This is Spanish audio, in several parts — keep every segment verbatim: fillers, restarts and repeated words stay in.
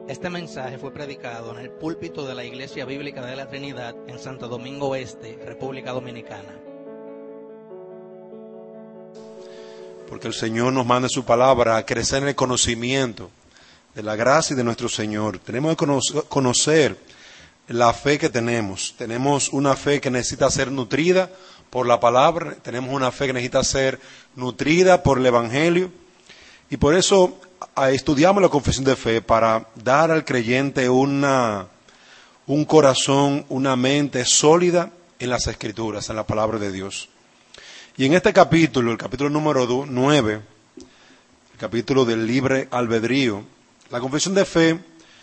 Este mensaje fue predicado en el púlpito de la Iglesia Bíblica de la Trinidad en Santo Domingo Este, República Dominicana. Porque el Señor nos manda su palabra a crecer en el conocimiento de la gracia y de nuestro Señor. Tenemos que conocer la fe que tenemos. Tenemos una fe que necesita ser nutrida por la palabra, tenemos una fe que necesita ser nutrida por el Evangelio, y por eso estudiamos la confesión de fe para dar al creyente una, un corazón, una mente sólida en las Escrituras, en la palabra de Dios. Y en este capítulo, el capítulo número nueve, el capítulo del libre albedrío, la confesión de fe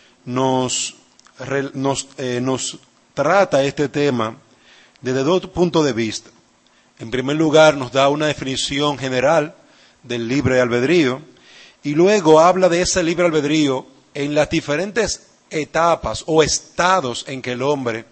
nos, nos, eh, nos trata este tema desde dos puntos de vista. En primer lugar, nos da una definición general del libre albedrío, y luego habla de ese libre albedrío en las diferentes etapas o estados en que el hombre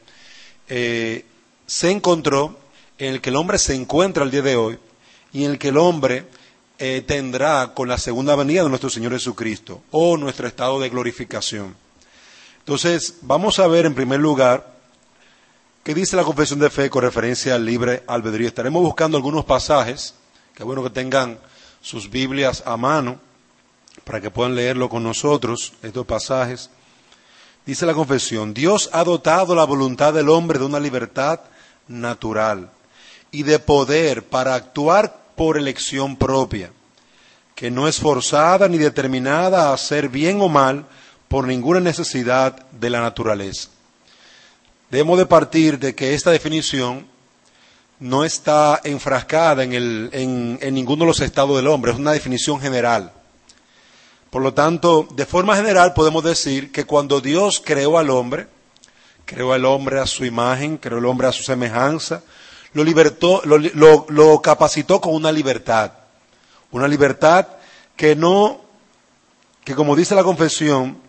eh, se encontró, en el que el hombre se encuentra el día de hoy, y en el que el hombre eh, tendrá con la segunda venida de nuestro Señor Jesucristo, o nuestro estado de glorificación. Entonces, vamos a ver en primer lugar qué dice la confesión de fe con referencia al libre albedrío. Estaremos buscando algunos pasajes, que es bueno que tengan sus Biblias a mano, para que puedan leerlo con nosotros, estos pasajes. Dice la confesión: Dios ha dotado la voluntad del hombre de una libertad natural y de poder para actuar por elección propia, que no es forzada ni determinada a hacer bien o mal por ninguna necesidad de la naturaleza. Debemos de partir de que esta definición no está enfrascada en, el, en, en ninguno de los estados del hombre, es una definición general. Por lo tanto, de forma general podemos decir que cuando Dios creó al hombre, creó al hombre a su imagen, creó al hombre a su semejanza, lo libertó, lo, lo, lo capacitó con una libertad, una libertad que no, que como dice la confesión,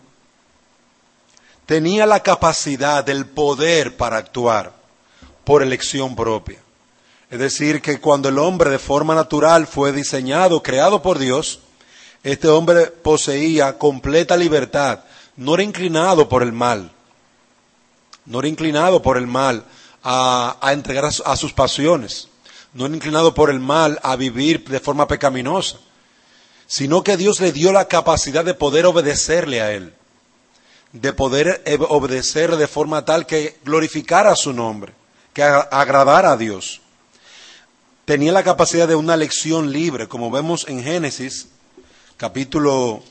tenía la capacidad del poder para actuar por elección propia. Es decir, que cuando el hombre de forma natural fue diseñado, creado por Dios, este hombre poseía completa libertad, no era inclinado por el mal, no era inclinado por el mal a, a entregar a, a sus pasiones, no era inclinado por el mal a vivir de forma pecaminosa, sino que Dios le dio la capacidad de poder obedecerle a él, de poder obedecerle de forma tal que glorificara su nombre, que agradara a Dios. Tenía la capacidad de una elección libre, como vemos en Génesis, capítulo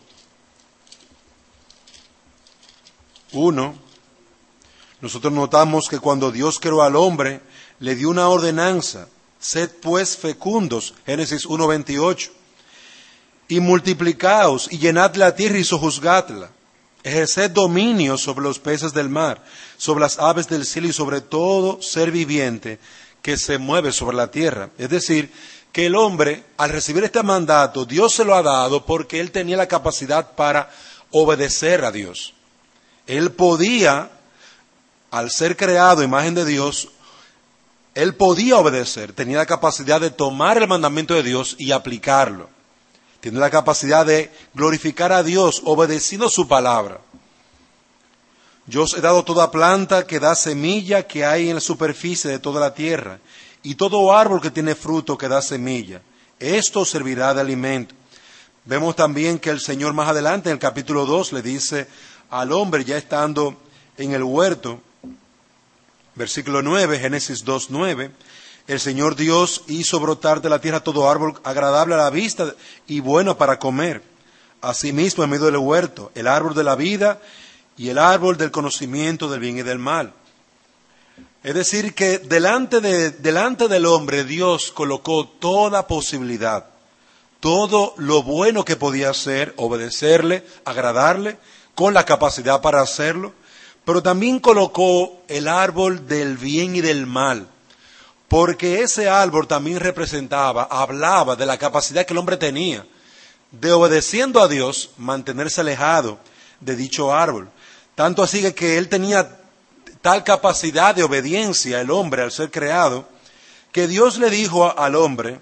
uno, nosotros notamos que cuando Dios creó al hombre, le dio una ordenanza: sed pues fecundos, Génesis uno veintiocho, y multiplicaos, y llenad la tierra y sojuzgadla, ejerced dominio sobre los peces del mar, sobre las aves del cielo y sobre todo ser viviente que se mueve sobre la tierra. Es decir, que el hombre, al recibir este mandato, Dios se lo ha dado porque él tenía la capacidad para obedecer a Dios. Él podía, al ser creado imagen de Dios, él podía obedecer, tenía la capacidad de tomar el mandamiento de Dios y aplicarlo. Tiene la capacidad de glorificar a Dios obedeciendo su palabra. Yo os he dado toda planta que da semilla que hay en la superficie de toda la tierra, y todo árbol que tiene fruto que da semilla. Esto servirá de alimento. Vemos también que el Señor más adelante, en el capítulo dos, le dice al hombre, ya estando en el huerto, versículo nueve, Génesis dos, nueve, el Señor Dios hizo brotar de la tierra todo árbol agradable a la vista y bueno para comer. Asimismo, en medio del huerto, el árbol de la vida y el árbol del conocimiento del bien y del mal. Es decir, que delante, de, delante del hombre Dios colocó toda posibilidad, todo lo bueno que podía hacer, obedecerle, agradarle, con la capacidad para hacerlo, pero también colocó el árbol del bien y del mal, porque ese árbol también representaba, hablaba de la capacidad que el hombre tenía de, obedeciendo a Dios, mantenerse alejado de dicho árbol. Tanto así que él tenía tal capacidad de obediencia, el hombre, al ser creado, que Dios le dijo al hombre,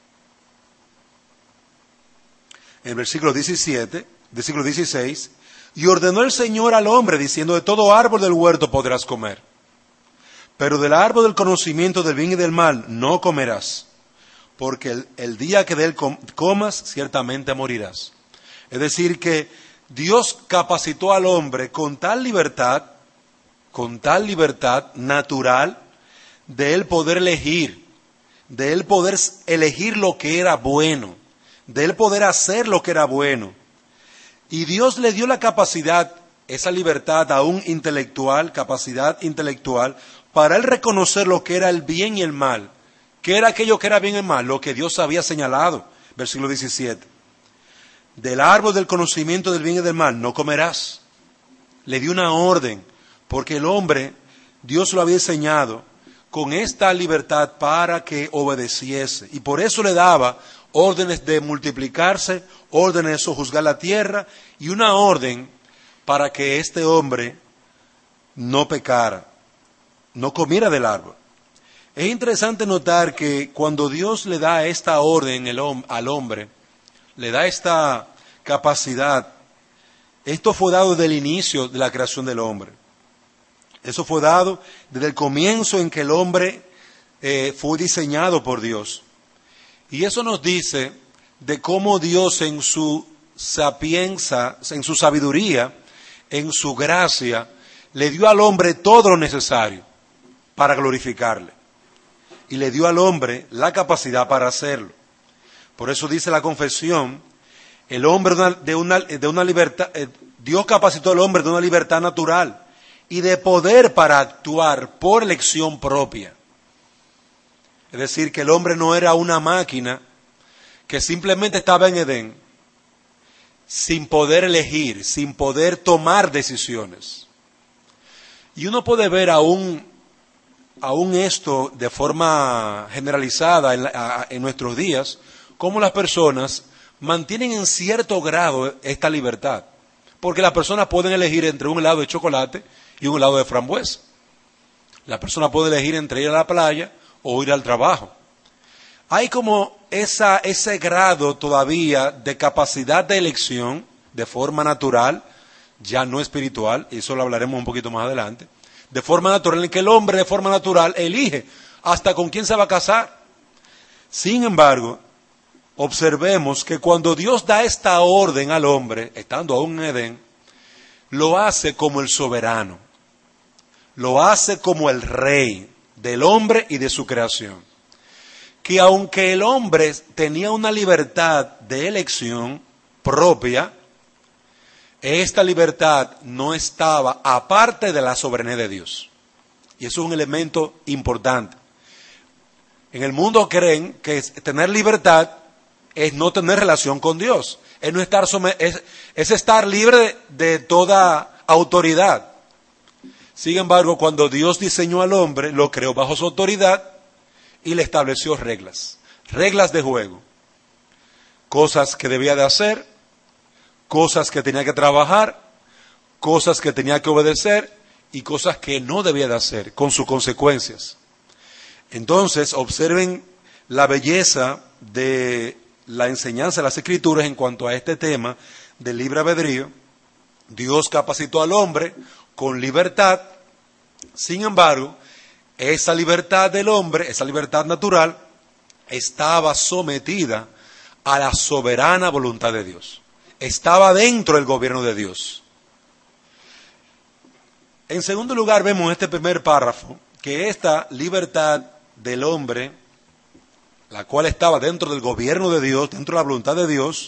en el versículo diecisiete, versículo dieciséis, Y ordenó el Señor al hombre, diciendo, de todo árbol del huerto podrás comer, pero del árbol del conocimiento del bien y del mal no comerás, porque el, el día que de él com- comas, ciertamente morirás. Es decir, que Dios capacitó al hombre con tal libertad, con tal libertad natural, de él poder elegir, de él poder elegir lo que era bueno, de él poder hacer lo que era bueno. Y Dios le dio la capacidad, esa libertad aún intelectual, capacidad intelectual, para él reconocer lo que era el bien y el mal. ¿Qué era aquello que era bien y mal? Lo que Dios había señalado, versículo diecisiete. Del árbol del conocimiento del bien y del mal no comerás. Le dio una orden, porque el hombre, Dios lo había enseñado con esta libertad para que obedeciese. Y por eso le daba órdenes de multiplicarse, órdenes de sojuzgar la tierra y una orden para que este hombre no pecara, no comiera del árbol. Es interesante notar que cuando Dios le da esta orden al hombre, le da esta capacidad, esto fue dado desde el inicio de la creación del hombre. Eso fue dado desde el comienzo en que el hombre eh, fue diseñado por Dios. Y eso nos dice de cómo Dios en su sapienza, en su sabiduría, en su gracia, le dio al hombre todo lo necesario para glorificarle. Y le dio al hombre la capacidad para hacerlo. Por eso dice la confesión, el hombre de una, de una libertad, eh, Dios capacitó al hombre de una libertad natural y de poder para actuar por elección propia. Es decir, que el hombre no era una máquina que simplemente estaba en Edén, sin poder elegir, sin poder tomar decisiones. Y uno puede ver aún, aún esto de forma generalizada en, la, en nuestros días, cómo las personas mantienen en cierto grado esta libertad. Porque las personas pueden elegir entre un helado de chocolate y un helado de frambuesa. La persona puede elegir entre ir a la playa o ir al trabajo. Hay como esa, ese grado todavía de capacidad de elección de forma natural, ya no espiritual, y eso lo hablaremos un poquito más adelante, de forma natural en que el hombre de forma natural elige hasta con quién se va a casar. Sin embargo, observemos que cuando Dios da esta orden al hombre, estando aún en Edén, lo hace como el soberano, lo hace como el rey del hombre y de su creación. Que aunque el hombre tenía una libertad de elección propia, esta libertad no estaba aparte de la soberanía de Dios. Y eso es un elemento importante. En el mundo creen que tener libertad es no tener relación con Dios, es, no estar, es, es estar libre de, de toda autoridad. Sin embargo, cuando Dios diseñó al hombre, lo creó bajo su autoridad y le estableció reglas, reglas de juego, cosas que debía de hacer, cosas que tenía que trabajar, cosas que tenía que obedecer y cosas que no debía de hacer, con sus consecuencias. Entonces, observen la belleza de la enseñanza de las Escrituras en cuanto a este tema del libre albedrío. Dios capacitó al hombre con libertad. Sin embargo, esa libertad del hombre, esa libertad natural, estaba sometida a la soberana voluntad de Dios. Estaba dentro del gobierno de Dios. En segundo lugar, vemos en este primer párrafo que esta libertad del hombre, la cual estaba dentro del gobierno de Dios, dentro de la voluntad de Dios,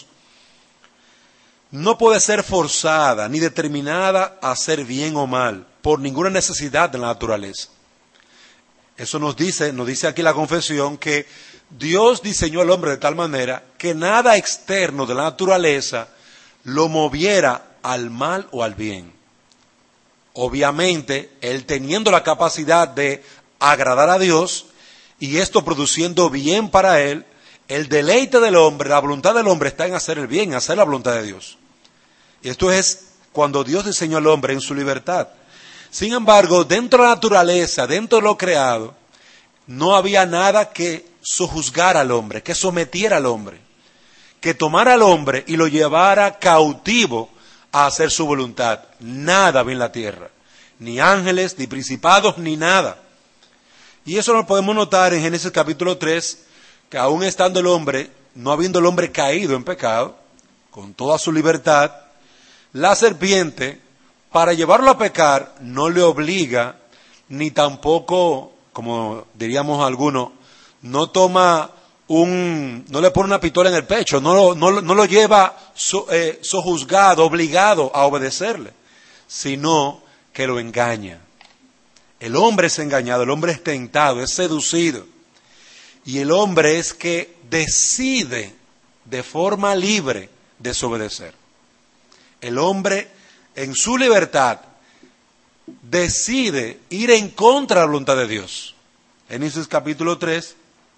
no puede ser forzada ni determinada a hacer bien o mal por ninguna necesidad de la naturaleza. Eso nos dice, nos dice aquí la confesión que Dios diseñó al hombre de tal manera que nada externo de la naturaleza lo moviera al mal o al bien. Obviamente, él teniendo la capacidad de agradar a Dios y esto produciendo bien para él, el deleite del hombre, la voluntad del hombre está en hacer el bien, en hacer la voluntad de Dios. Y esto es cuando Dios diseñó al hombre en su libertad. Sin embargo, dentro de la naturaleza, dentro de lo creado, no había nada que sojuzgara al hombre, que sometiera al hombre, que tomara al hombre y lo llevara cautivo a hacer su voluntad. Nada vi en la tierra, ni ángeles, ni principados, ni nada. Y eso lo podemos notar en Génesis capítulo tres, que aún estando el hombre, no habiendo el hombre caído en pecado, con toda su libertad, la serpiente, para llevarlo a pecar, no le obliga, ni tampoco, como diríamos algunos, no toma un, no le pone una pistola en el pecho, no lo, no, no lo lleva so, eh, sojuzgado, obligado a obedecerle, sino que lo engaña. El hombre es engañado, el hombre es tentado, es seducido. Y el hombre es que decide de forma libre desobedecer. El hombre en su libertad decide ir en contra de la voluntad de Dios. Génesis capítulo tres.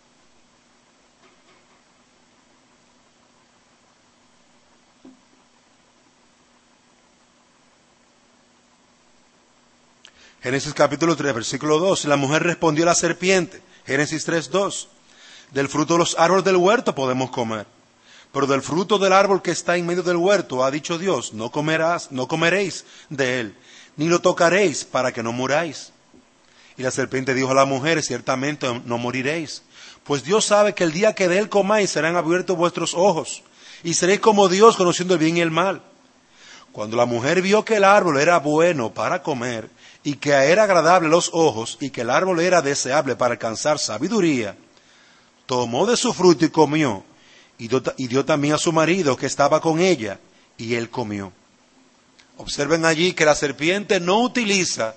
Génesis capítulo tres, versículo dos. La mujer respondió a la serpiente. Génesis tres, dos. Del fruto de los árboles del huerto podemos comer, pero del fruto del árbol que está en medio del huerto, ha dicho Dios, no comerás, no comeréis de él, ni lo tocaréis para que no muráis. Y la serpiente dijo a la mujer, ciertamente no moriréis, pues Dios sabe que el día que de él comáis serán abiertos vuestros ojos, y seréis como Dios conociendo el bien y el mal. Cuando la mujer vio que el árbol era bueno para comer, y que era agradable a los ojos, y que el árbol era deseable para alcanzar sabiduría, tomó de su fruto y comió, y dio, y dio también a su marido que estaba con ella, y él comió. Observen allí que la serpiente no utiliza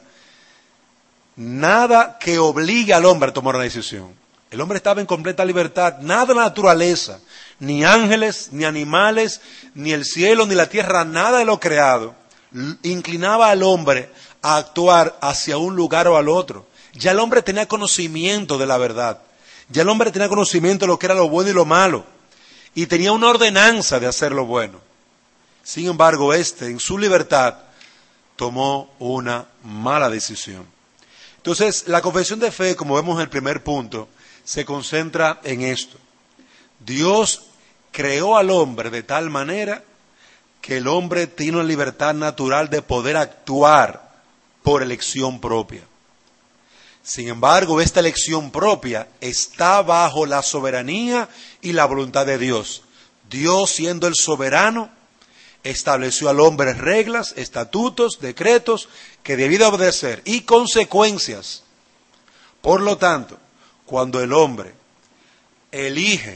nada que obligue al hombre a tomar una decisión. El hombre estaba en completa libertad, nada de la naturaleza, ni ángeles, ni animales, ni el cielo, ni la tierra, nada de lo creado, inclinaba al hombre a actuar hacia un lugar o al otro. Ya el hombre tenía conocimiento de la verdad. Ya el hombre tenía conocimiento de lo que era lo bueno y lo malo. Y tenía una ordenanza de hacer lo bueno. Sin embargo, éste, en su libertad, tomó una mala decisión. Entonces, la confesión de fe, como vemos en el primer punto, se concentra en esto. Dios creó al hombre de tal manera que el hombre tiene una libertad natural de poder actuar por elección propia. Sin embargo, esta elección propia está bajo la soberanía y la voluntad de Dios. Dios, siendo el soberano, estableció al hombre reglas, estatutos, decretos que debía obedecer y consecuencias. Por lo tanto, cuando el hombre elige,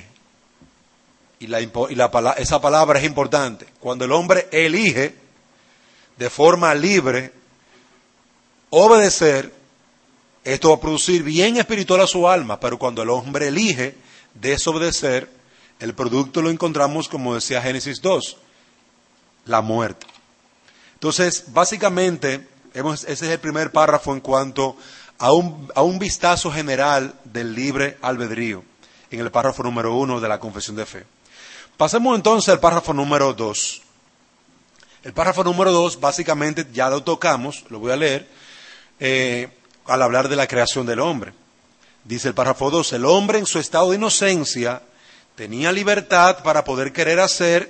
y, la, y la, esa palabra es importante, cuando el hombre elige de forma libre obedecer, esto va a producir bien espiritual a su alma, pero cuando el hombre elige desobedecer, el producto lo encontramos, como decía Génesis dos, la muerte. Entonces, básicamente, hemos, ese es el primer párrafo en cuanto a un, a un vistazo general del libre albedrío, en el párrafo número uno de la confesión de fe. Pasemos entonces al párrafo número dos. El párrafo número dos, básicamente, ya lo tocamos, lo voy a leer, eh, al hablar de la creación del hombre. Dice el párrafo dos, el hombre en su estado de inocencia tenía libertad para poder querer hacer,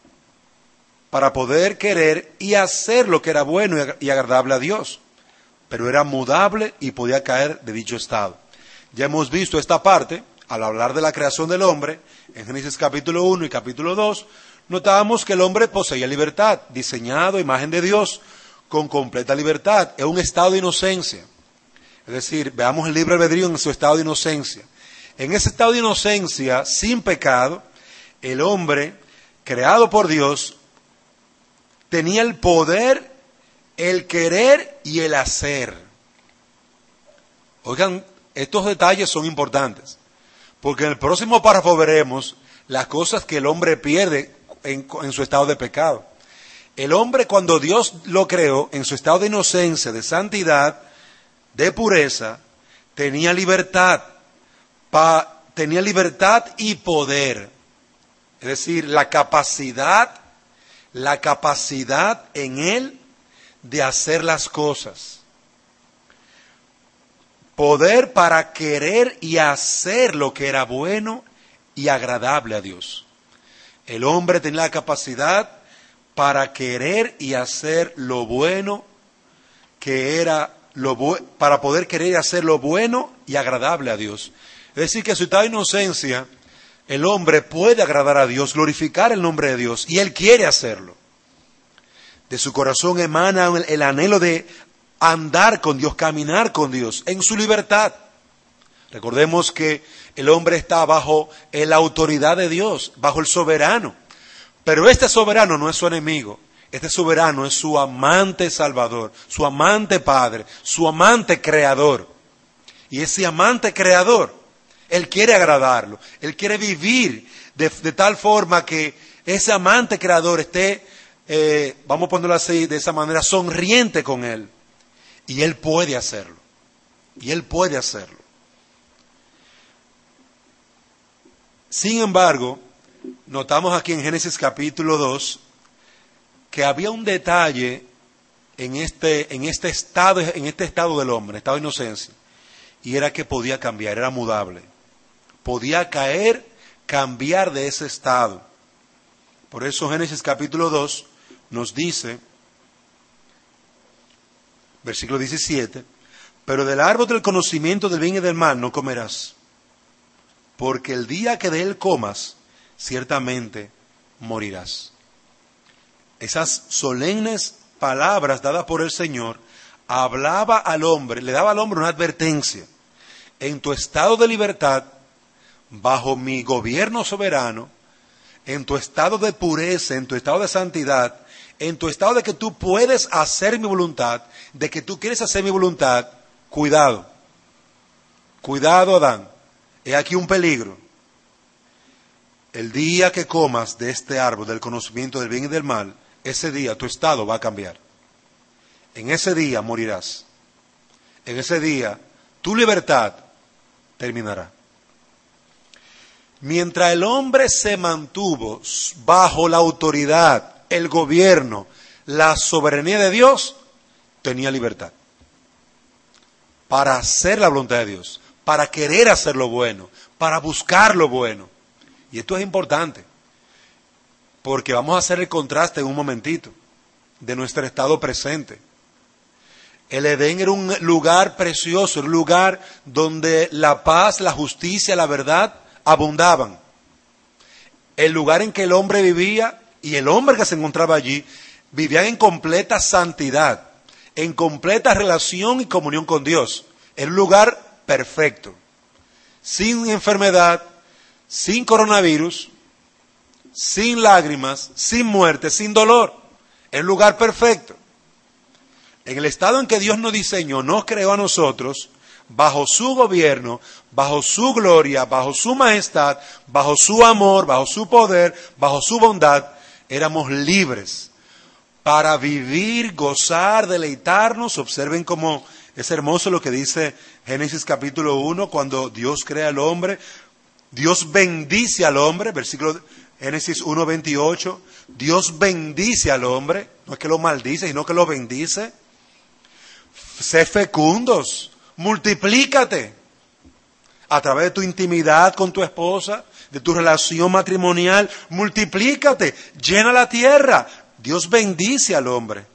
para poder querer y hacer lo que era bueno y agradable a Dios, pero era mudable y podía caer de dicho estado. Ya hemos visto esta parte, al hablar de la creación del hombre, en Génesis capítulo uno y capítulo dos, notábamos que el hombre poseía libertad, diseñado a imagen de Dios, con completa libertad, en un estado de inocencia. Es decir, veamos el libre albedrío en su estado de inocencia. En ese estado de inocencia, sin pecado, el hombre, creado por Dios, tenía el poder, el querer y el hacer. Oigan, estos detalles son importantes, porque en el próximo párrafo veremos las cosas que el hombre pierde en, en su estado de pecado. El hombre, cuando Dios lo creó, en su estado de inocencia, de santidad, de pureza, tenía libertad, pa, tenía libertad y poder. Es decir, la capacidad, la capacidad en él de hacer las cosas. Poder para querer y hacer lo que era bueno y agradable a Dios. El hombre tenía la capacidad para querer y hacer lo bueno que era lo bu- para poder querer y hacer lo bueno y agradable a Dios. Es decir, que en su estado de inocencia, el hombre puede agradar a Dios, glorificar el nombre de Dios, y él quiere hacerlo. De su corazón emana el, el anhelo de andar con Dios, caminar con Dios, en su libertad. Recordemos que el hombre está bajo la autoridad de Dios, bajo el soberano. Pero este soberano no es su enemigo. Este soberano es su amante salvador, su amante padre, su amante creador. Y ese amante creador, él quiere agradarlo. Él quiere vivir de, de tal forma que ese amante creador esté, eh, vamos a ponerlo así, de esa manera, sonriente con él. Y él puede hacerlo. Y él puede hacerlo. Sin embargo, notamos aquí en Génesis capítulo dos que había un detalle en este, en este estado, en este estado del hombre, estado de inocencia, y era que podía cambiar, era mudable. Podía caer, cambiar de ese estado. Por eso Génesis capítulo dos nos dice, versículo diecisiete, pero del árbol del conocimiento del bien y del mal no comerás, porque el día que de él comas, ciertamente morirás. Esas solemnes palabras dadas por el Señor, hablaba al hombre, le daba al hombre una advertencia. En tu estado de libertad, bajo mi gobierno soberano, en tu estado de pureza, en tu estado de santidad, en tu estado de que tú puedes hacer mi voluntad, de que tú quieres hacer mi voluntad, cuidado. Cuidado, Adán. He aquí un peligro. El día que comas de este árbol del conocimiento del bien y del mal, ese día tu estado va a cambiar. En ese día morirás. En ese día tu libertad terminará. Mientras el hombre se mantuvo bajo la autoridad, el gobierno, la soberanía de Dios, tenía libertad. Para hacer la voluntad de Dios, para querer hacer lo bueno, para buscar lo bueno. Y esto es importante, porque vamos a hacer el contraste en un momentito de nuestro estado presente. El Edén era un lugar precioso, un lugar donde la paz, la justicia, la verdad abundaban. El lugar en que el hombre vivía y el hombre que se encontraba allí vivían en completa santidad, en completa relación y comunión con Dios. Era un lugar perfecto, sin enfermedad, sin coronavirus, sin lágrimas, sin muerte, sin dolor. Es un lugar perfecto. En el estado en que Dios nos diseñó, nos creó a nosotros, bajo su gobierno, bajo su gloria, bajo su majestad, bajo su amor, bajo su poder, bajo su bondad, éramos libres para vivir, gozar, deleitarnos. Observen cómo es hermoso lo que dice Génesis capítulo uno, cuando Dios crea al hombre. Dios bendice al hombre, versículo Génesis uno veintiocho, Dios bendice al hombre, no es que lo maldice, sino que lo bendice. Sé fecundos, multiplícate a través de tu intimidad con tu esposa, de tu relación matrimonial, multiplícate, llena la tierra. Dios bendice al hombre,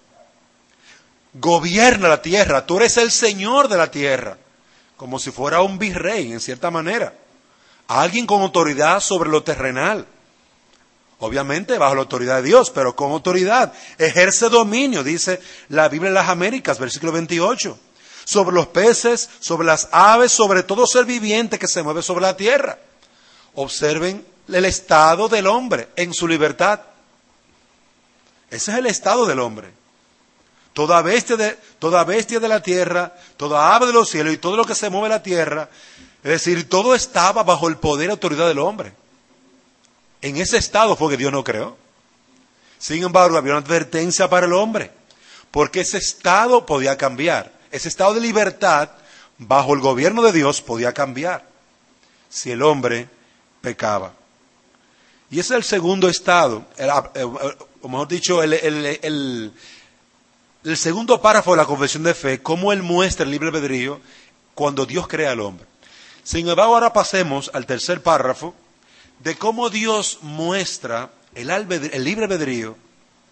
gobierna la tierra, tú eres el Señor de la tierra, como si fuera un virrey en cierta manera. Alguien con autoridad sobre lo terrenal. Obviamente bajo la autoridad de Dios, pero con autoridad. Ejerce dominio, dice la Biblia de las Américas, versículo veintiocho. Sobre los peces, sobre las aves, sobre todo ser viviente que se mueve sobre la tierra. Observen el estado del hombre en su libertad. Ese es el estado del hombre. Toda bestia de, toda bestia de la tierra, toda ave de los cielos y todo lo que se mueve en la tierra, es decir, todo estaba bajo el poder y autoridad del hombre. En ese estado fue que Dios no creó. Sin embargo, había una advertencia para el hombre, porque ese estado podía cambiar. Ese estado de libertad, bajo el gobierno de Dios, podía cambiar si el hombre pecaba. Y ese es el segundo estado, el, o mejor dicho, el, el, el, el segundo párrafo de la confesión de fe, cómo él muestra el libre albedrío cuando Dios crea al hombre. Sin embargo, ahora pasemos al tercer párrafo de cómo Dios muestra el, albedrío, el libre albedrío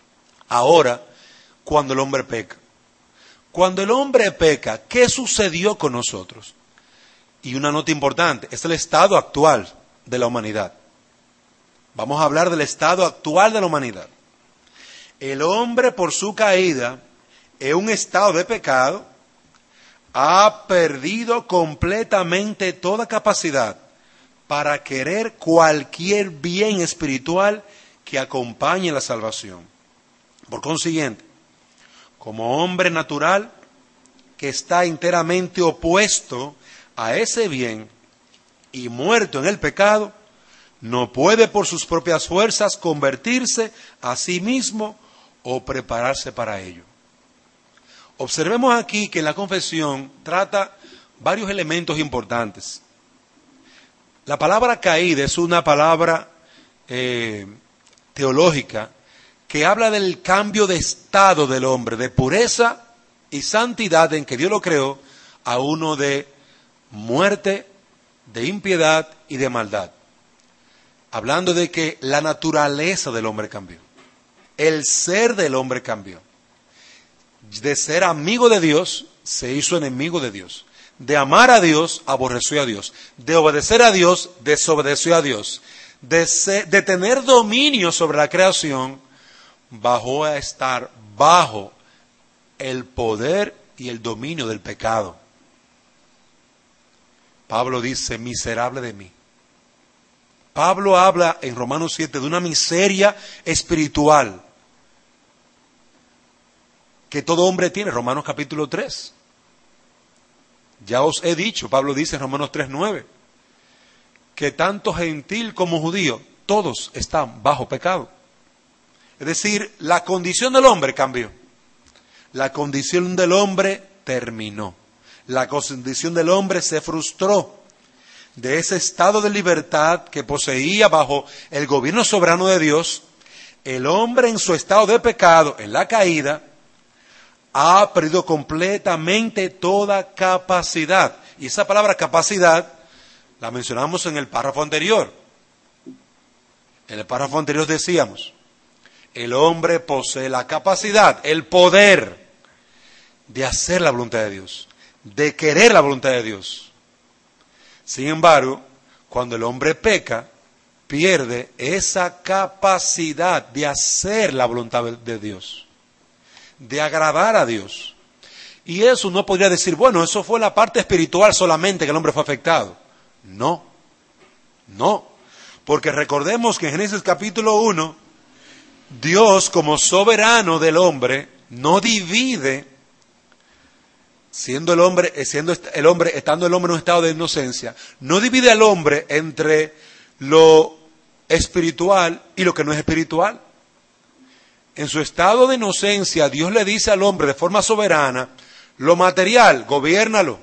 Ahora, cuando el hombre peca. Cuando el hombre peca, ¿qué sucedió con nosotros? Y una nota importante, es el estado actual de la humanidad. Vamos a hablar del estado actual de la humanidad. El hombre, por su caída, en un estado de pecado, ha perdido completamente toda capacidad para querer cualquier bien espiritual que acompañe la salvación. Por consiguiente, como hombre natural que está enteramente opuesto a ese bien y muerto en el pecado, no puede por sus propias fuerzas convertirse a sí mismo o prepararse para ello. Observemos aquí que la confesión trata varios elementos importantes. La palabra caída es una palabra eh, teológica que habla del cambio de estado del hombre, de pureza y santidad en que Dios lo creó, a uno de muerte, de impiedad y de maldad. Hablando de que la naturaleza del hombre cambió. El ser del hombre cambió. De ser amigo de Dios, se hizo enemigo de Dios. De amar a Dios, aborreció a Dios. De obedecer a Dios, desobedeció a Dios. De, ser, de tener dominio sobre la creación, bajó a estar bajo el poder y el dominio del pecado. Pablo dice, miserable de mí. Pablo habla en Romanos siete de una miseria espiritual que todo hombre tiene, Romanos capítulo tres. Ya os he dicho, Pablo dice en Romanos tres nueve, que tanto gentil como judío, todos están bajo pecado. Es decir, la condición del hombre cambió. La condición del hombre terminó. La condición del hombre se frustró de ese estado de libertad que poseía bajo el gobierno soberano de Dios. El hombre en su estado de pecado, en la caída, ha perdido completamente toda capacidad. Y esa palabra capacidad la mencionamos en el párrafo anterior. En el párrafo anterior decíamos, el hombre posee la capacidad, el poder de hacer la voluntad de Dios, de querer la voluntad de Dios. Sin embargo, cuando el hombre peca, pierde esa capacidad de hacer la voluntad de Dios, de agradar a Dios. Y eso no podría decir, bueno, eso fue la parte espiritual solamente que el hombre fue afectado. No, no, porque recordemos que en Génesis capítulo uno, Dios como soberano del hombre no divide, siendo el hombre, siendo el hombre, estando el hombre en un estado de inocencia, no divide al hombre entre lo espiritual y lo que no es espiritual. En su estado de inocencia, Dios le dice al hombre de forma soberana, lo material, gobiérnalo.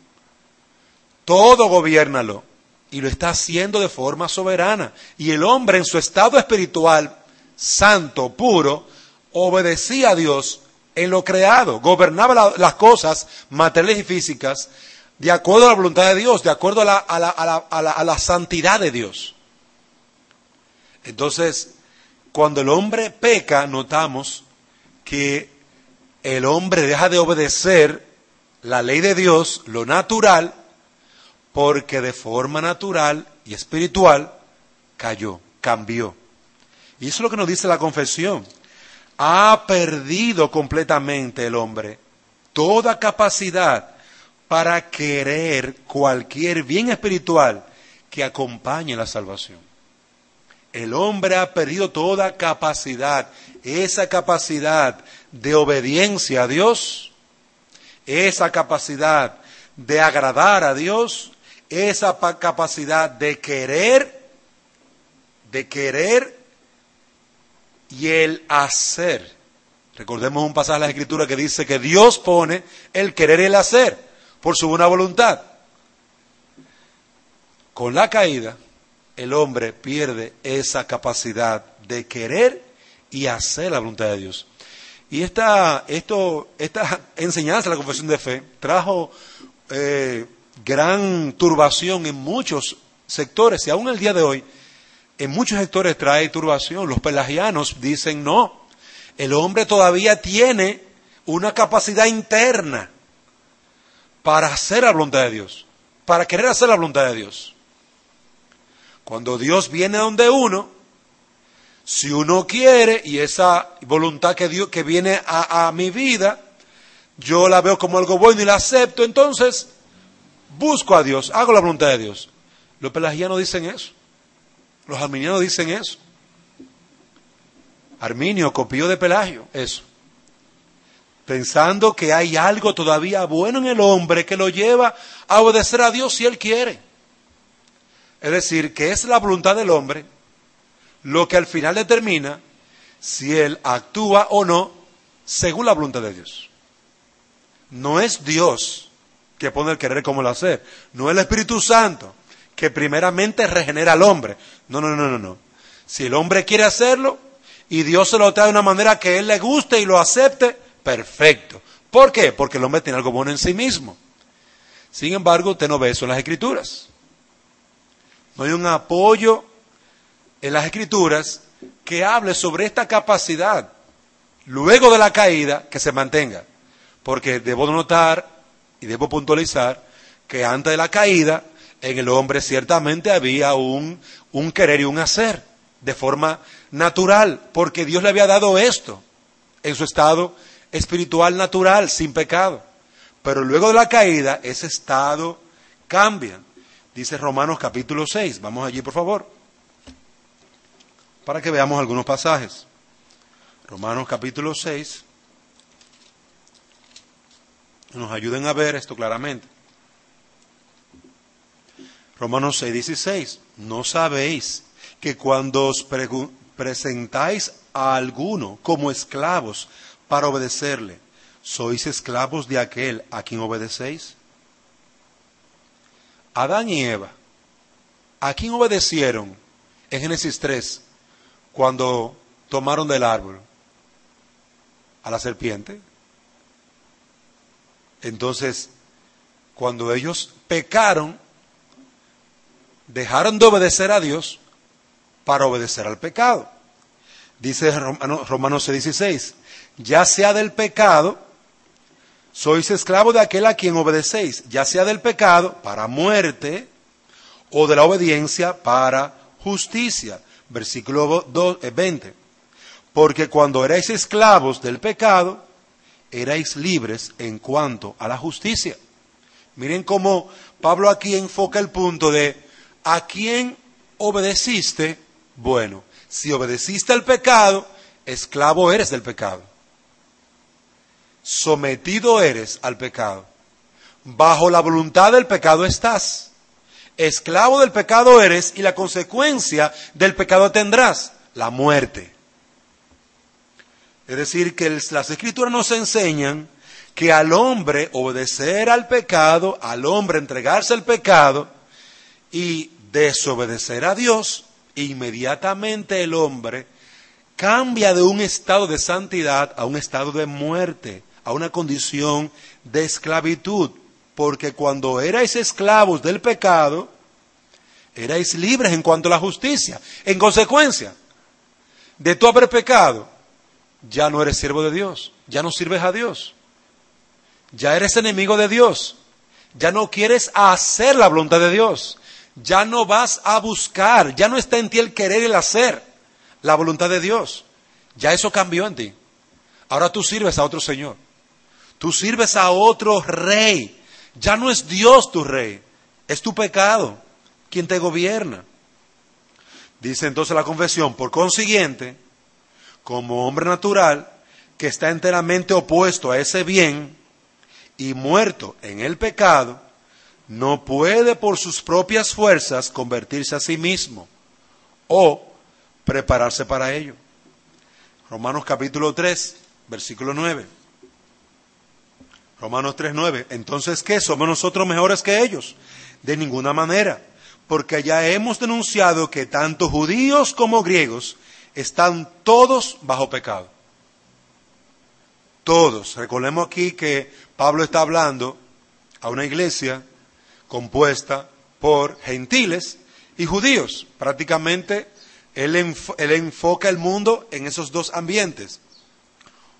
Todo gobiérnalo. Y lo está haciendo de forma soberana. Y el hombre en su estado espiritual, santo, puro, obedecía a Dios en lo creado. Gobernaba la, las cosas materiales y físicas de acuerdo a la voluntad de Dios, de acuerdo a la, a la, a la, a la, a la santidad de Dios. Entonces, cuando el hombre peca, notamos que el hombre deja de obedecer la ley de Dios, lo natural, porque de forma natural y espiritual cayó, cambió. Y eso es lo que nos dice la confesión. Ha perdido completamente el hombre toda capacidad para querer cualquier bien espiritual que acompañe la salvación. El hombre ha perdido toda capacidad, esa capacidad de obediencia a Dios, esa capacidad de agradar a Dios, esa capacidad de querer, de querer y el hacer. Recordemos un pasaje de la Escritura que dice que Dios pone el querer y el hacer por su buena voluntad. Con la caída, el hombre pierde esa capacidad de querer y hacer la voluntad de Dios. Y esta, esto, esta enseñanza de la confesión de fe trajo eh, gran turbación en muchos sectores, y aún el día de hoy, en muchos sectores trae turbación. Los pelagianos dicen no, El hombre todavía tiene una capacidad interna para hacer la voluntad de Dios, para querer hacer la voluntad de Dios. Cuando Dios viene donde uno, si uno quiere, y esa voluntad que, Dios, que viene a, a mi vida, yo la veo como algo bueno y la acepto, entonces busco a Dios, hago la voluntad de Dios. Los pelagianos dicen eso, los arminianos dicen eso. Arminio copió de Pelagio eso, pensando que hay algo todavía bueno en el hombre que lo lleva a obedecer a Dios si él quiere. Es decir, que es la voluntad del hombre lo que al final determina si él actúa o no según la voluntad de Dios. No es Dios que pone el querer como el hacer, no es el Espíritu Santo que primeramente regenera al hombre. No, no, no, no, no. Si el hombre quiere hacerlo y Dios se lo trae de una manera que él le guste y lo acepte, perfecto. ¿Por qué? Porque el hombre tiene algo bueno en sí mismo. Sin embargo, usted no ve eso en las Escrituras. No hay un apoyo en las Escrituras que hable sobre esta capacidad, luego de la caída, que se mantenga. Porque debo notar y debo puntualizar que antes de la caída, en el hombre ciertamente había un, un querer y un hacer, de forma natural, porque Dios le había dado esto, en su estado espiritual natural, sin pecado. Pero luego de la caída, ese estado cambia. Dice Romanos capítulo seis, vamos allí por favor, para que veamos algunos pasajes. Romanos capítulo seis, nos ayuden a ver esto claramente. Romanos seis, dieciséis, ¿no sabéis que cuando os pregu- presentáis a alguno como esclavos para obedecerle, sois esclavos de aquel a quien obedecéis? Adán y Eva, ¿a quién obedecieron en Génesis tres cuando tomaron del árbol? A la serpiente. Entonces, cuando ellos pecaron, dejaron de obedecer a Dios para obedecer al pecado. Dice Romanos seis dieciséis, ya sea del pecado, sois esclavos de aquel a quien obedecéis, ya sea del pecado para muerte o de la obediencia para justicia. Versículo veinte. Porque cuando erais esclavos del pecado, erais libres en cuanto a la justicia. Miren cómo Pablo aquí enfoca el punto de ¿a quién obedeciste? Bueno, si obedeciste al pecado, esclavo eres del pecado. Sometido eres al pecado. Bajo la voluntad del pecado estás. Esclavo del pecado eres y la consecuencia del pecado tendrás, la muerte. Es decir, que las Escrituras nos enseñan que al hombre obedecer al pecado, al hombre entregarse al pecado y desobedecer a Dios, inmediatamente el hombre cambia de un estado de santidad a un estado de muerte, a una condición de esclavitud. Porque cuando erais esclavos del pecado, erais libres en cuanto a la justicia. En consecuencia de tu haber pecado, ya no eres siervo de Dios, ya no sirves a Dios, ya eres enemigo de Dios, ya no quieres hacer la voluntad de Dios, ya no vas a buscar, ya no está en ti el querer y el hacer la voluntad de Dios, ya eso cambió en ti. Ahora tú sirves a otro Señor, tú sirves a otro rey, ya no es Dios tu rey, es tu pecado quien te gobierna. Dice entonces la confesión, por consiguiente, como hombre natural que está enteramente opuesto a ese bien y muerto en el pecado, no puede por sus propias fuerzas convertirse a sí mismo o prepararse para ello. Romanos capítulo tres, versículo nueve. Romanos tres, nueve. Entonces, ¿qué? ¿Somos nosotros mejores que ellos? De ninguna manera, porque ya hemos denunciado que tanto judíos como griegos están todos bajo pecado. Todos. Recordemos aquí que Pablo está hablando a una iglesia compuesta por gentiles y judíos. Prácticamente él, enf- él enfoca el mundo en esos dos ambientes.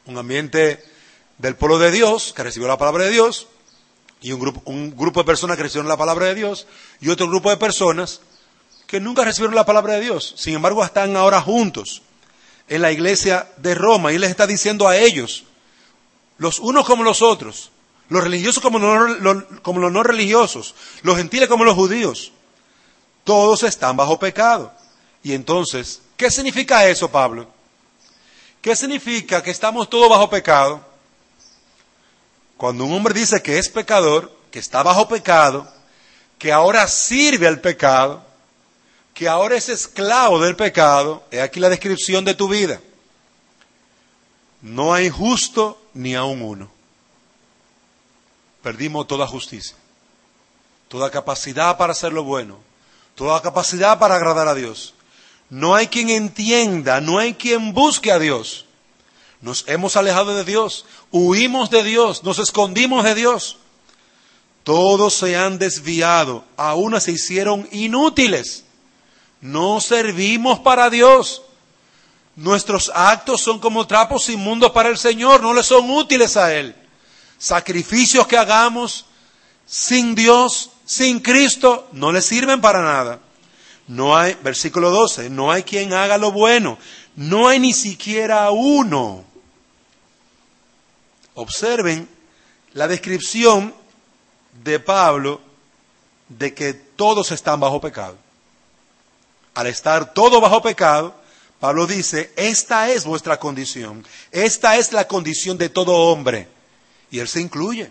Un ambiente del pueblo de Dios, que recibió la palabra de Dios, y un grupo, un grupo de personas que recibieron la palabra de Dios, y otro grupo de personas que nunca recibieron la palabra de Dios. Sin embargo, están ahora juntos en la iglesia de Roma, y les está diciendo a ellos, los unos como los otros, los religiosos como los no, como los no religiosos, los gentiles como los judíos, todos están bajo pecado. Y entonces, ¿qué significa eso, Pablo? ¿Qué significa que estamos todos bajo pecado? Cuando un hombre dice que es pecador, que está bajo pecado, que ahora sirve al pecado, que ahora es esclavo del pecado, he aquí la descripción de tu vida. No hay justo ni aun uno. Perdimos toda justicia, toda capacidad para hacer lo bueno, toda capacidad para agradar a Dios. No hay quien entienda, no hay quien busque a Dios. Nos hemos alejado de Dios, huimos de Dios, nos escondimos de Dios. Todos se han desviado, a unas se hicieron inútiles. No servimos para Dios. Nuestros actos son como trapos inmundos para el Señor, no le son útiles a Él. Sacrificios que hagamos sin Dios, sin Cristo, no le sirven para nada. No hay, versículo doce, no hay quien haga lo bueno, no hay ni siquiera uno. Observen la descripción de Pablo de que todos están bajo pecado. Al estar todos bajo pecado, Pablo dice, esta es vuestra condición, esta es la condición de todo hombre. Y él se incluye.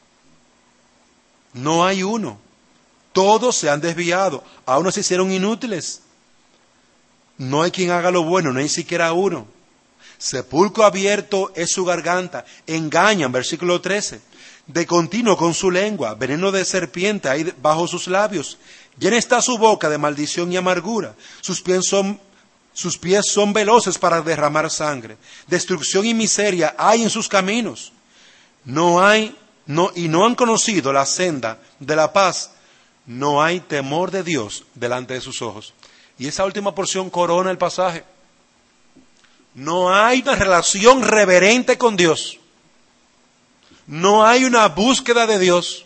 No hay uno. Todos se han desviado, a unos se hicieron inútiles. No hay quien haga lo bueno, no hay siquiera uno. Sepulcro abierto es su garganta, engañan, versículo trece. De continuo con su lengua, veneno de serpiente hay bajo sus labios. Llena está su boca de maldición y amargura. Sus pies son, sus pies son veloces para derramar sangre. Destrucción y miseria hay en sus caminos. No hay, no, y no han conocido la senda de la paz. No hay temor de Dios delante de sus ojos. Y esa última porción corona el pasaje. No hay una relación reverente con Dios. No hay una búsqueda de Dios.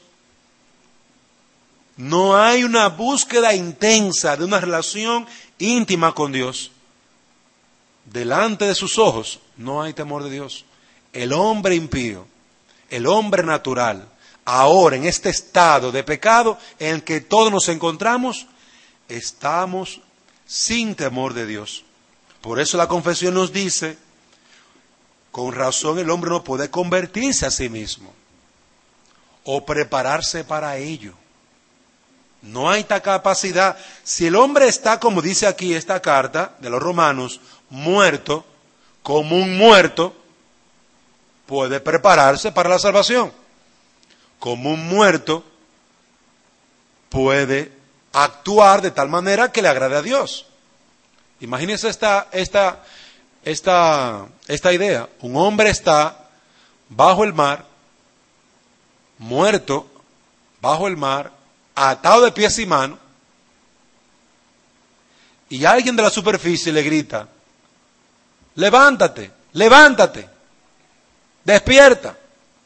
No hay una búsqueda intensa de una relación íntima con Dios. Delante de sus ojos no hay temor de Dios. El hombre impío, el hombre natural, ahora en este estado de pecado en el que todos nos encontramos, estamos sin temor de Dios. Por eso la confesión nos dice, con razón el hombre no puede convertirse a sí mismo o prepararse para ello. No hay tal capacidad. Si el hombre está, como dice aquí esta carta de los Romanos, muerto, como un muerto, puede prepararse para la salvación. Como un muerto, puede actuar de tal manera que le agrade a Dios. Imagínense esta, esta, esta, esta idea. Un hombre está bajo el mar, muerto, bajo el mar, atado de pies y manos, y alguien de la superficie le grita, levántate, levántate, despierta.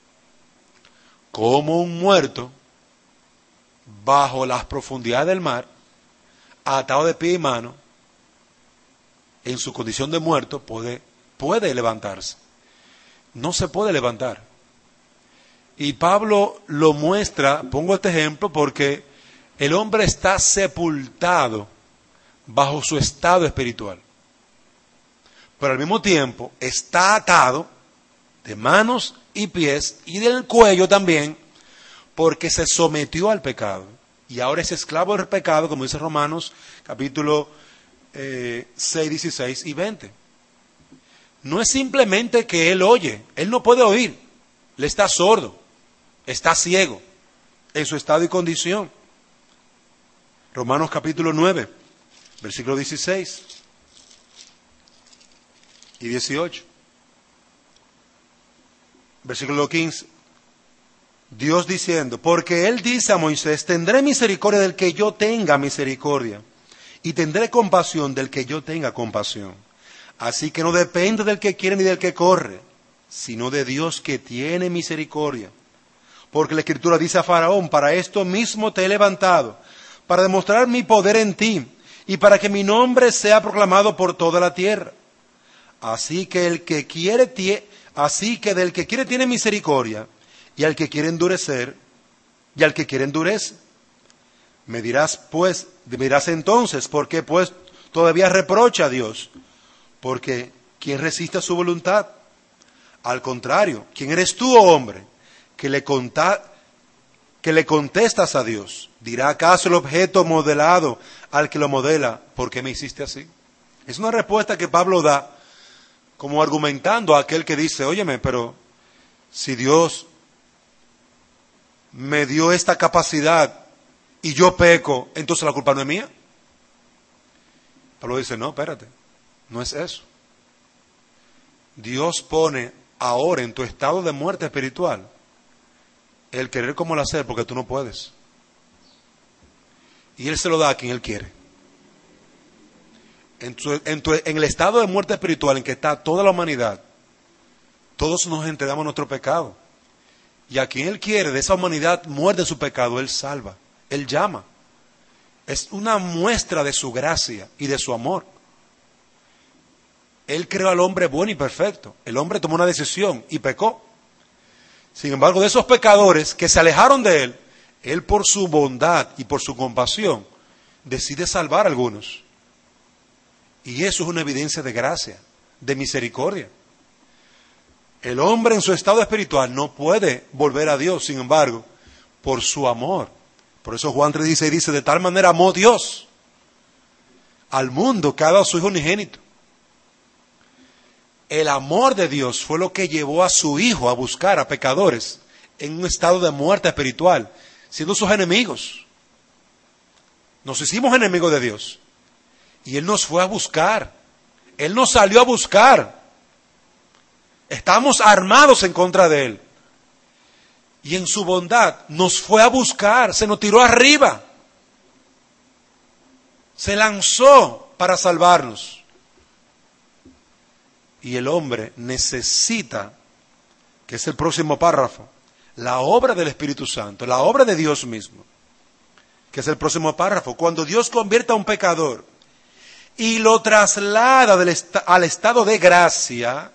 Como un muerto, bajo las profundidades del mar, atado de pie y mano, en su condición de muerto, puede, puede levantarse. No se puede levantar. Y Pablo lo muestra, pongo este ejemplo, porque el hombre está sepultado bajo su estado espiritual. Pero al mismo tiempo está atado de manos y pies y del cuello también, porque se sometió al pecado. Y ahora es esclavo del pecado, como dice Romanos capítulo eh, seis, dieciséis y veinte. No es simplemente que él oye, él no puede oír, le está sordo, está ciego en su estado y condición. Romanos capítulo nueve, versículo dieciséis y dieciocho. Versículo quince. Dios diciendo, porque Él dice a Moisés, tendré misericordia del que yo tenga misericordia, y tendré compasión del que yo tenga compasión. Así que no depende del que quiere ni del que corre, sino de Dios que tiene misericordia. Porque la Escritura dice a Faraón, para esto mismo te he levantado, para demostrar mi poder en ti, y para que mi nombre sea proclamado por toda la tierra. Así que el que quiere, tie- así que del que quiere tiene misericordia, y al que quiere endurecer, y al que quiere endurece. Me dirás pues, me dirás entonces, ¿por qué pues todavía reprocha a Dios? Porque ¿quién resiste a su voluntad? Al contrario, ¿quién eres tú, oh hombre, que le, conta, que le contestas a Dios? ¿Dirá acaso el objeto modelado al que lo modela, ¿por qué me hiciste así? Es una respuesta que Pablo da como argumentando a aquel que dice, óyeme, pero si Dios me dio esta capacidad y yo peco, entonces la culpa no es mía. Pablo dice, no, espérate, no es eso. Dios pone ahora en tu estado de muerte espiritual el querer como el hacer porque tú no puedes. Y Él se lo da a quien Él quiere. En, tu, en, tu, en el estado de muerte espiritual en que está toda la humanidad, todos nos entregamos nuestro pecado. Y a quien Él quiere, de esa humanidad muerde su pecado, Él salva, Él llama. Es una muestra de su gracia y de su amor. Él creó al hombre bueno y perfecto. El hombre tomó una decisión y pecó. Sin embargo, de esos pecadores que se alejaron de Él, Él por su bondad y por su compasión decide salvar a algunos. Y eso es una evidencia de gracia, de misericordia. El hombre en su estado espiritual no puede volver a Dios, sin embargo, por su amor. Por eso Juan tres dieciséis dice, de tal manera amó Dios al mundo que ha dado a su Hijo unigénito. El amor de Dios fue lo que llevó a su Hijo a buscar a pecadores en un estado de muerte espiritual, siendo sus enemigos. Nos hicimos enemigos de Dios. Y Él nos fue a buscar. Él nos salió a buscar. Estamos armados en contra de Él. Y en su bondad nos fue a buscar, se nos tiró arriba. Se lanzó para salvarnos. Y el hombre necesita, que es el próximo párrafo, la obra del Espíritu Santo, la obra de Dios mismo, que es el próximo párrafo. Cuando Dios convierte a un pecador y lo traslada del est- al estado de gracia,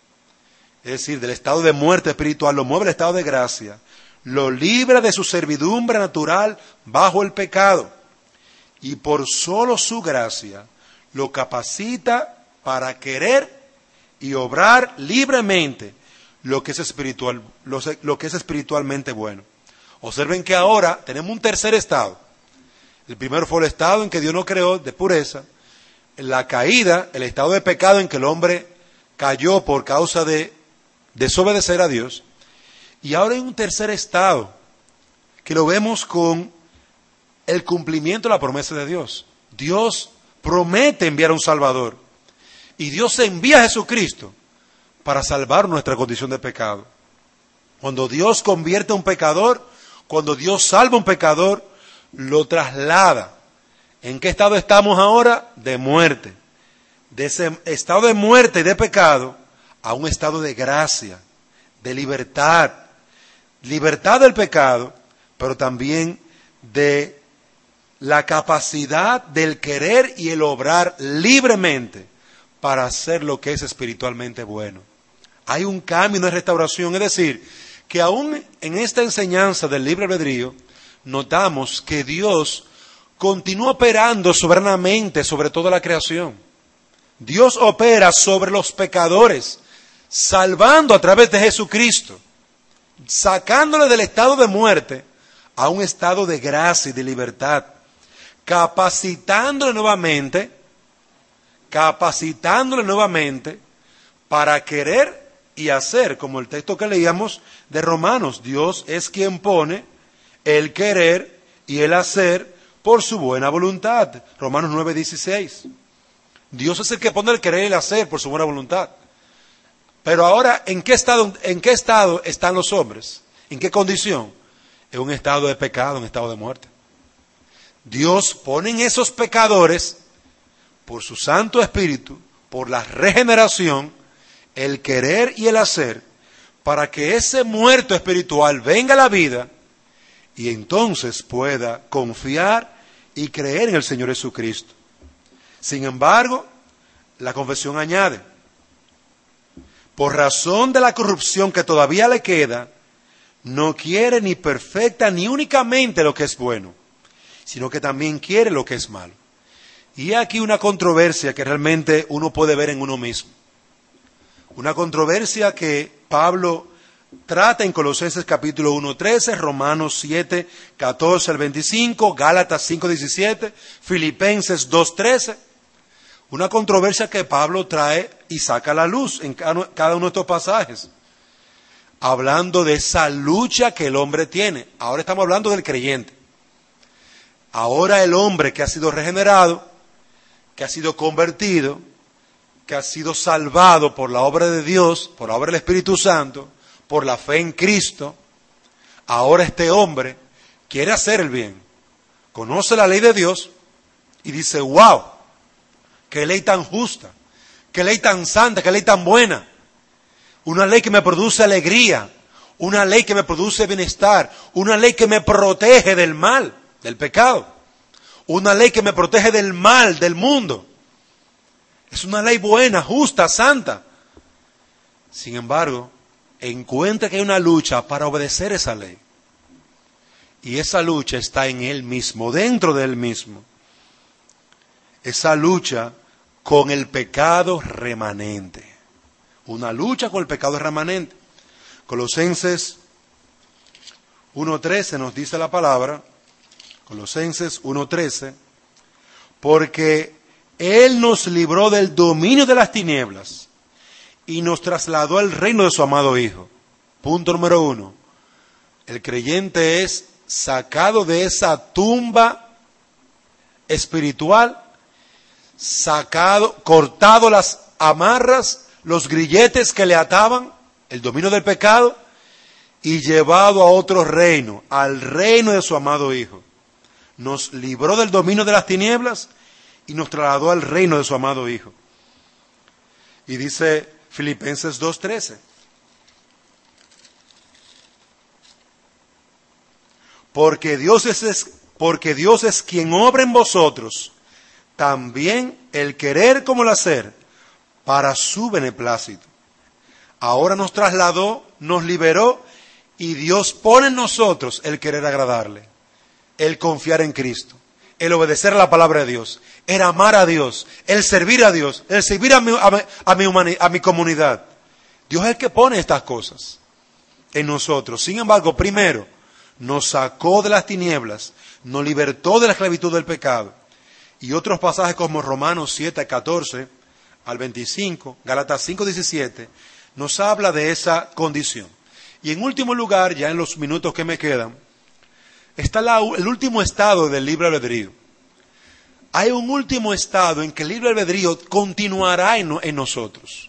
es decir, del estado de muerte espiritual, lo mueve al estado de gracia, lo libra de su servidumbre natural bajo el pecado y por solo su gracia lo capacita para querer y obrar libremente lo que es espiritual, lo, lo que es espiritualmente bueno. Observen que ahora tenemos un tercer estado. El primero fue el estado en que Dios nos creó de pureza, la caída, el estado de pecado en que el hombre cayó por causa de desobedecer a Dios. Y ahora hay un tercer estado que lo vemos con el cumplimiento de la promesa de Dios. Dios promete enviar a un Salvador y Dios envía a Jesucristo para salvar nuestra condición de pecado. Cuando Dios convierte a un pecador, cuando Dios salva a un pecador, lo traslada. ¿En qué estado estamos ahora? De muerte. De ese estado de muerte y de pecado a un estado de gracia, de libertad. Libertad del pecado, pero también de la capacidad del querer y el obrar libremente para hacer lo que es espiritualmente bueno. Hay un cambio, una restauración, es decir, que aún en esta enseñanza del libre albedrío, notamos que Dios continúa operando soberanamente sobre toda la creación. Dios opera sobre los pecadores, salvando a través de Jesucristo, sacándole del estado de muerte a un estado de gracia y de libertad, capacitándole nuevamente, capacitándole nuevamente para querer y hacer, como el texto que leíamos de Romanos. Dios es quien pone el querer y el hacer por su buena voluntad. Romanos nueve dieciséis. Dios es el que pone el querer y el hacer por su buena voluntad. Pero ahora, ¿en qué estado, en qué estado están los hombres? ¿En qué condición? En un estado de pecado, en un estado de muerte. Dios pone en esos pecadores, por su Santo Espíritu, por la regeneración, el querer y el hacer, para que ese muerto espiritual venga a la vida y entonces pueda confiar y creer en el Señor Jesucristo. Sin embargo, la confesión añade, por razón de la corrupción que todavía le queda, no quiere ni perfecta ni únicamente lo que es bueno, sino que también quiere lo que es malo. Y aquí una controversia que realmente uno puede ver en uno mismo. Una controversia que Pablo trata en Colosenses capítulo uno, trece, Romanos siete, catorce al veinticinco, Gálatas cinco, diecisiete, Filipenses dos, trece. Una controversia que Pablo trae y saca a la luz en cada uno de estos pasajes, hablando de esa lucha que el hombre tiene. Ahora estamos hablando del creyente. Ahora el hombre que ha sido regenerado, que ha sido convertido, que ha sido salvado por la obra de Dios, por la obra del Espíritu Santo, por la fe en Cristo, ahora este hombre quiere hacer el bien, conoce la ley de Dios y dice, wow, qué ley tan justa, qué ley tan santa, qué ley tan buena, una ley que me produce alegría, una ley que me produce bienestar, una ley que me protege del mal, del pecado, una ley que me protege del mal, del mundo. Es una ley buena, justa, santa. Sin embargo, encuentra que hay una lucha para obedecer esa ley. Y esa lucha está en él mismo, dentro de él mismo. Esa lucha con el pecado remanente. Una lucha con el pecado remanente. Colosenses uno trece nos dice la palabra, Colosenses uno trece, porque Él nos libró del dominio de las tinieblas y nos trasladó al reino de su amado Hijo. Punto número uno. El creyente es sacado de esa tumba espiritual, sacado, cortado las amarras, los grilletes que le ataban, el dominio del pecado, y llevado a otro reino, al reino de su amado Hijo. Nos libró del dominio de las tinieblas y nos trasladó al reino de su amado Hijo. Y dice Filipenses dos trece. Porque Dios es, porque Dios es quien obra en vosotros también el querer como el hacer para su beneplácito. Ahora nos trasladó, nos liberó y Dios pone en nosotros el querer agradarle, el confiar en Cristo, el obedecer a la palabra de Dios, el amar a Dios, el servir a Dios, el servir a mi, a mi, a mi, humani- a mi comunidad. Dios es el que pone estas cosas en nosotros. Sin embargo, primero, nos sacó de las tinieblas, nos libertó de la esclavitud del pecado. Y otros pasajes como Romanos siete, catorce al veinticinco, Gálatas cinco, diecisiete, nos habla de esa condición. Y en último lugar, ya en los minutos que me quedan, está la, el último estado del libre albedrío. Hay un último estado en que el libre albedrío continuará en, en nosotros.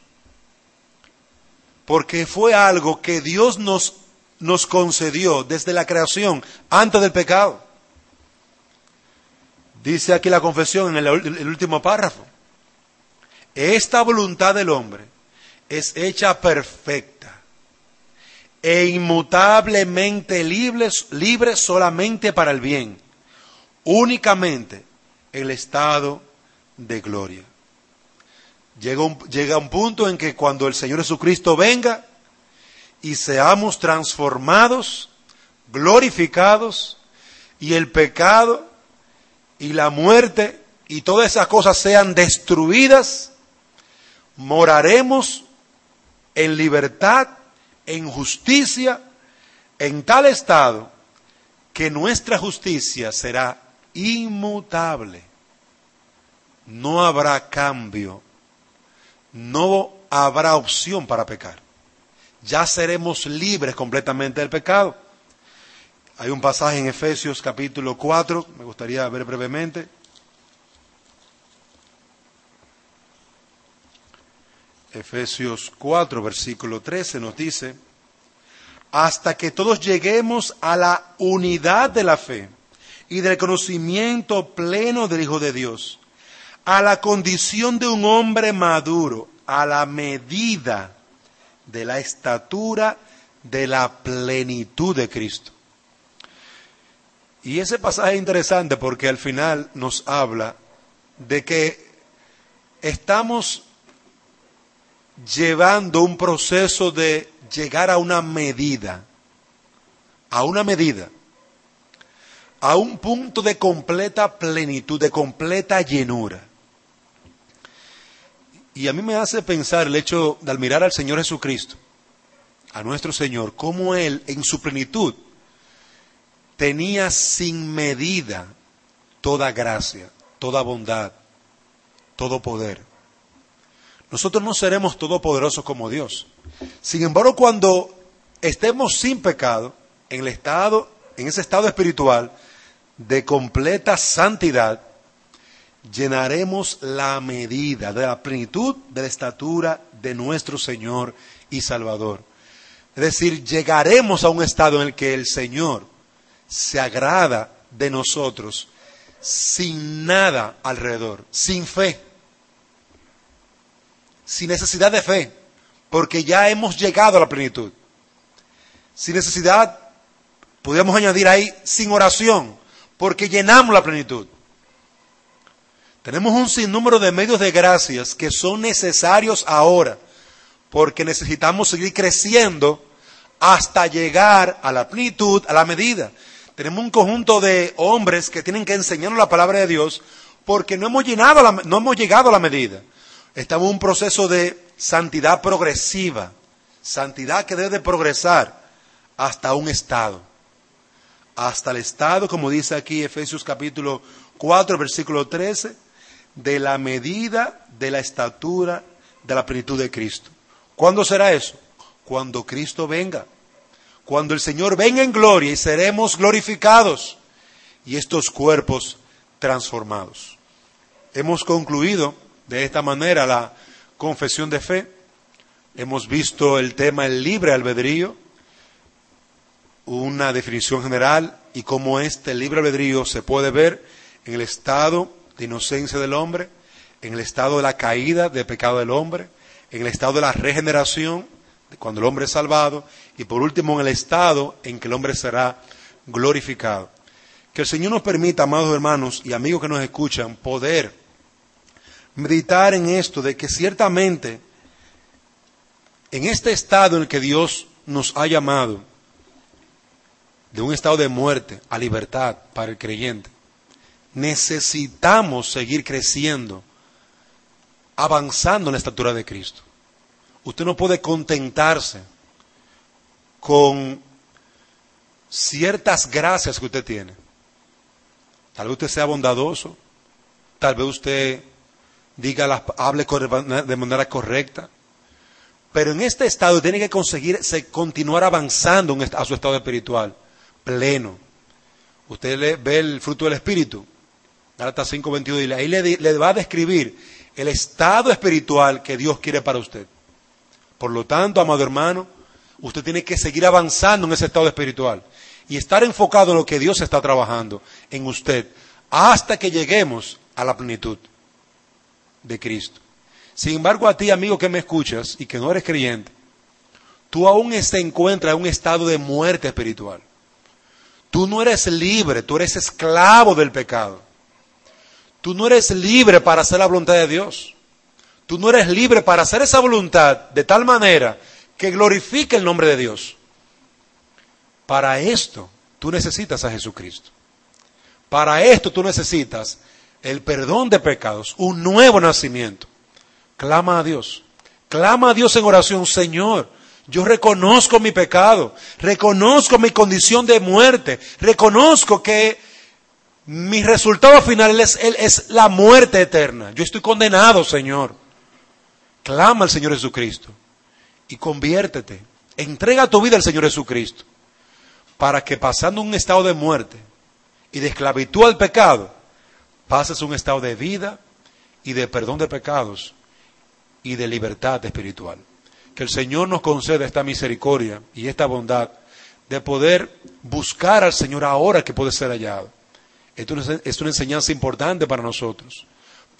Porque fue algo que Dios nos, nos concedió desde la creación, antes del pecado. Dice aquí la confesión en el, el último párrafo. Esta voluntad del hombre es hecha perfecta e inmutablemente libre, libre solamente para el bien, únicamente el estado de gloria. Llega un, llega un punto en que cuando el Señor Jesucristo venga y seamos transformados, glorificados, y el pecado y la muerte y todas esas cosas sean destruidas, moraremos en libertad, en justicia, en tal estado que nuestra justicia será inmutable. No habrá cambio, no habrá opción para pecar. Ya seremos libres completamente del pecado. Hay un pasaje en Efesios capítulo cuatro, me gustaría ver brevemente. Efesios cuatro, versículo trece nos dice, hasta que todos lleguemos a la unidad de la fe y del conocimiento pleno del Hijo de Dios, a la condición de un hombre maduro, a la medida de la estatura de la plenitud de Cristo. Y ese pasaje es interesante porque al final nos habla de que estamos llevando un proceso de llegar a una medida, a una medida, a un punto de completa plenitud, de completa llenura. Y a mí me hace pensar el hecho de al mirar al Señor Jesucristo, a nuestro Señor, cómo Él en su plenitud tenía sin medida toda gracia, toda bondad, todo poder. Nosotros no seremos todopoderosos como Dios. Sin embargo, cuando estemos sin pecado, en el estado, en ese estado espiritual de completa santidad, llenaremos la medida de la plenitud de la estatura de nuestro Señor y Salvador. Es decir, llegaremos a un estado en el que el Señor se agrada de nosotros sin nada alrededor, sin fe, sin necesidad de fe, porque ya hemos llegado a la plenitud. Sin necesidad, podríamos añadir ahí, sin oración, porque llenamos la plenitud. Tenemos un sinnúmero de medios de gracias que son necesarios ahora, porque necesitamos seguir creciendo hasta llegar a la plenitud, a la medida. Tenemos un conjunto de hombres que tienen que enseñarnos la palabra de Dios, porque no hemos, llenado la, no hemos llegado a la medida. Estamos en un proceso de santidad progresiva, santidad que debe de progresar hasta un estado. Hasta el estado, como dice aquí Efesios capítulo cuatro, versículo trece, de la medida de la estatura de la plenitud de Cristo. ¿Cuándo será eso? Cuando Cristo venga. Cuando el Señor venga en gloria y seremos glorificados y estos cuerpos transformados. Hemos concluido de esta manera la confesión de fe. Hemos visto el tema del libre albedrío, una definición general y cómo este libre albedrío se puede ver en el estado de inocencia del hombre, en el estado de la caída de pecado del hombre, en el estado de la regeneración, de cuando el hombre es salvado, y por último en el estado en que el hombre será glorificado. Que el Señor nos permita, amados hermanos y amigos que nos escuchan, poder meditar en esto, de que ciertamente en este estado en el que Dios nos ha llamado, de un estado de muerte a libertad para el creyente, necesitamos seguir creciendo, avanzando en la estatura de Cristo. Usted no puede contentarse con ciertas gracias que usted tiene. Tal vez usted sea bondadoso, tal vez usted diga las, hable de manera correcta, pero en este estado tiene que conseguir continuar avanzando a su estado espiritual pleno. Usted le, ve el fruto del Espíritu, Gálatas cinco veintidós, y ahí le, le va a describir el estado espiritual que Dios quiere para usted. Por lo tanto, amado hermano, usted tiene que seguir avanzando en ese estado espiritual y estar enfocado en lo que Dios está trabajando en usted hasta que lleguemos a la plenitud de Cristo. Sin embargo, a ti, amigo que me escuchas y que no eres creyente, tú aún te encuentras en un estado de muerte espiritual. Tú no eres libre, tú eres esclavo del pecado. Tú no eres libre para hacer la voluntad de Dios. Tú no eres libre para hacer esa voluntad de tal manera que glorifique el nombre de Dios. Para esto tú necesitas a Jesucristo. Para esto tú necesitas el perdón de pecados, un nuevo nacimiento. Clama a Dios. Clama a Dios en oración. Señor, yo reconozco mi pecado, reconozco mi condición de muerte, reconozco que mi resultado final es, es la muerte eterna. Yo estoy condenado, Señor. Clama al Señor Jesucristo y conviértete. Entrega tu vida al Señor Jesucristo para que pasando un estado de muerte y de esclavitud al pecado, pases un estado de vida y de perdón de pecados y de libertad espiritual. Que el Señor nos conceda esta misericordia y esta bondad de poder buscar al Señor ahora que puede ser hallado. Esto es una enseñanza importante para nosotros,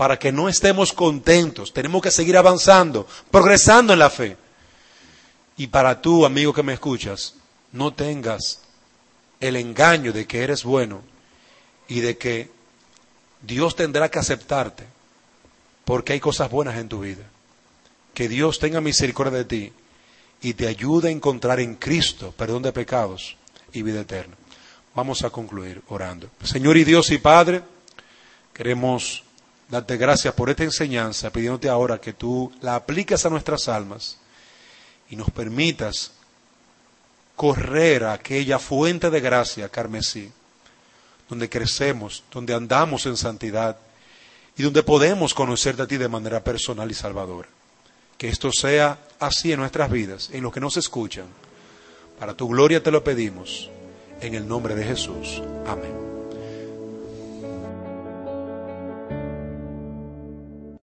para que no estemos contentos. Tenemos que seguir avanzando, progresando en la fe. Y para tú, amigo que me escuchas, no tengas el engaño de que eres bueno y de que Dios tendrá que aceptarte porque hay cosas buenas en tu vida. Que Dios tenga misericordia de ti y te ayude a encontrar en Cristo perdón de pecados y vida eterna. Vamos a concluir orando. Señor y Dios y Padre, queremos darte gracias por esta enseñanza, pidiéndote ahora que tú la apliques a nuestras almas y nos permitas correr a aquella fuente de gracia carmesí, donde crecemos, donde andamos en santidad y donde podemos conocerte a ti de manera personal y salvadora. Que esto sea así en nuestras vidas, en los que nos escuchan. Para tu gloria te lo pedimos, en el nombre de Jesús. Amén.